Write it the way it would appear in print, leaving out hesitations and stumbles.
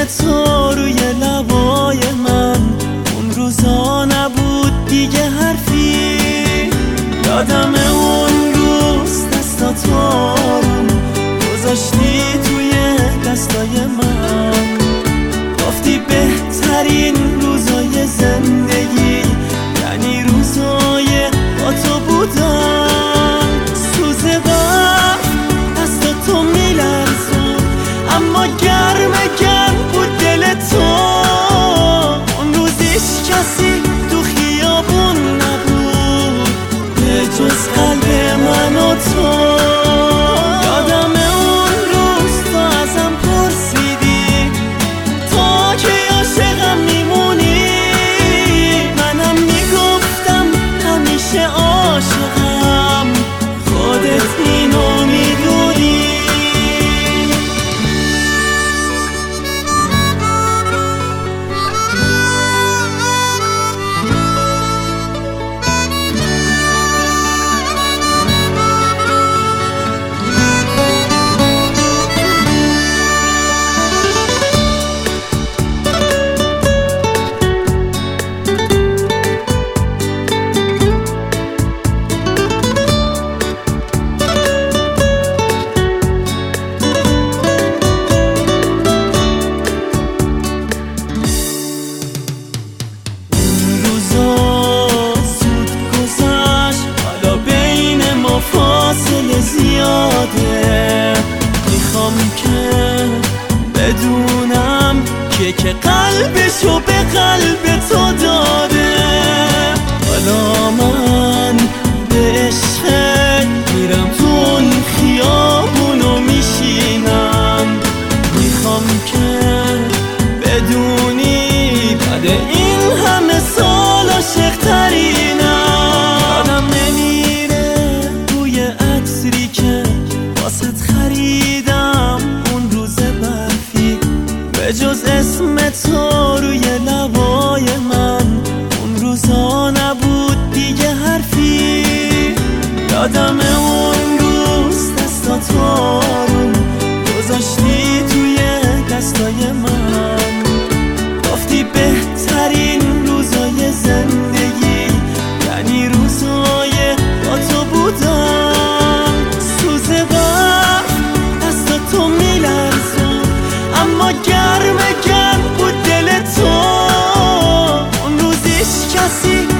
اسم تو روی لبای من، اون روزا نبود دیگه حرفی. یادم اون روز دستاتو آروم گذاشتی توی دستای من، گفتی بهترین روزای زندگی یعنی روزای با تو بودن. سوز برف دستاتو میلرزون اما گرم بود دل تو. اون روزیش کسی تو خیابون نبود به جز قلب من و تو. یادم اون روز تو ازم پرسیدی تا که عاشقم میمونی، منم میگفتم همیشه عاشقم، خودت اینو میدونی. فاصله زیاده، میخوام که بدونم که قلبشو به قلب تو داده. حالا من به عشقت میرم تو اون خیابونو میشینم، میخوام که بدونی بعد این همه سال عاشق‌ترینم. یادم خریدم اون روز برفی به جز اسم تو روی لبای من، اون روزا نبود دیگه حرفی. یادم اون روز دستاتو آروم گذاشتی توی دستای من، گفتی بهترین روزای زندگی یعنی روزای با تو بودن. تو میلرزون اما گرم بود دل تو. اون روزیش کسی